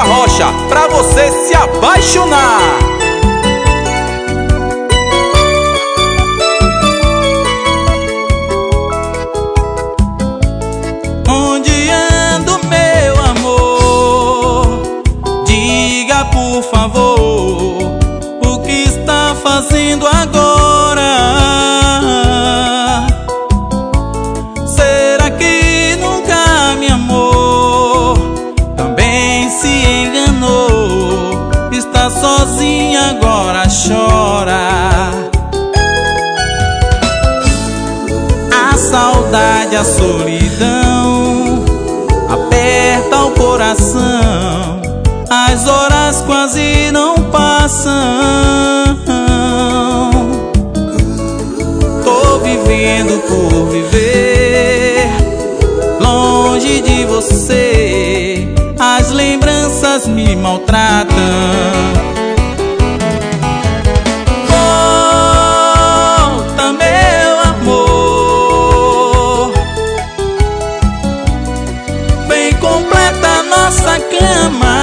Rocha, pra você se apaixonar. Onde anda o meu amor? Diga por favor, o que está fazendo agora? Será que nunca me amou? Também se enganou, está sozinha agora, chora. A saudade, a solidão aperta o coração, as horas quase não passam. Tô vivendo por viver longe de você, as lembranças me maltratam. Volta, meu amor, vem completa nossa cama.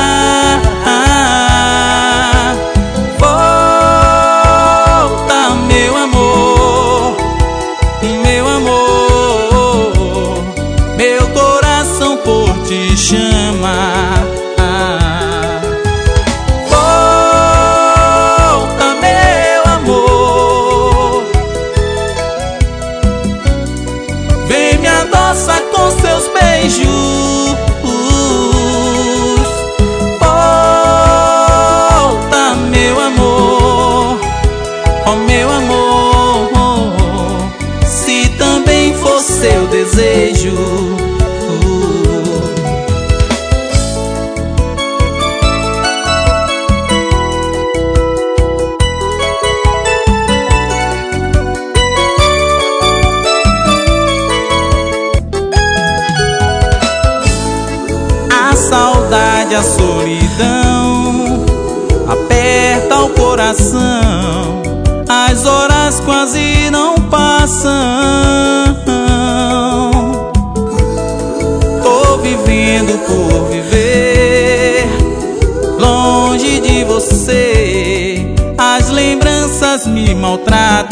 Volta, meu amor, meu amor, meu coração por ti chama. Volta, meu amor, vem me adoçar com seus beijos. Volta, meu amor, oh meu amor, se também for seu desejo. A saudade, a solidão aperta o coração, as horas quase não passam. Tô vivendo por viver longe de você, as lembranças me maltratam.